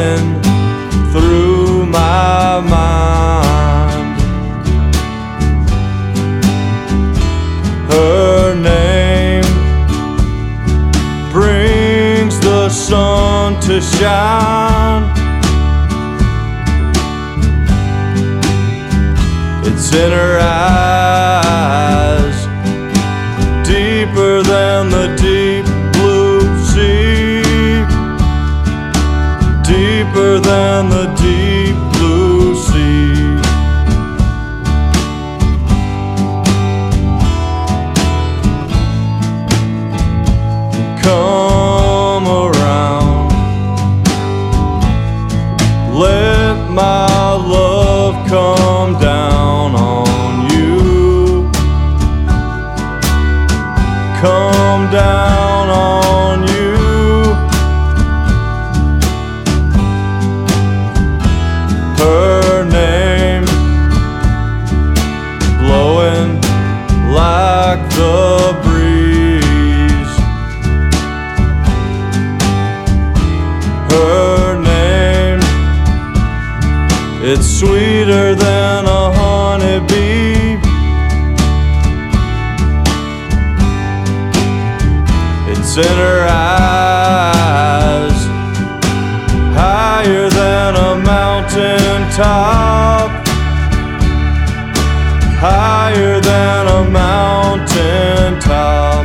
running through my mind. Her name brings the sun to shine. It's in her eyes, deeper than the deep blue sea, deeper than the deep blue sea. Come around, let my love come down on you, come down on you. Her name blowing like the breeze, her name, it's sweeter than a honeybee. It's in her eyes, higher than a mountain top, higher than a mountain top.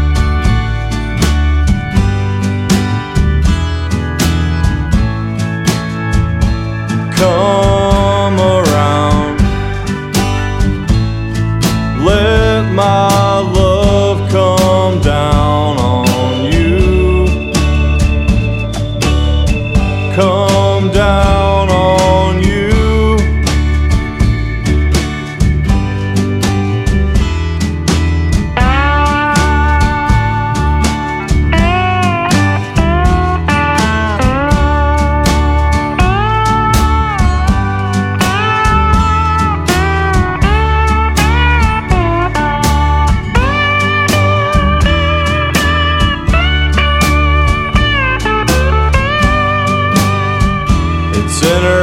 Come around, let my love come down on you, come down on you. It's in her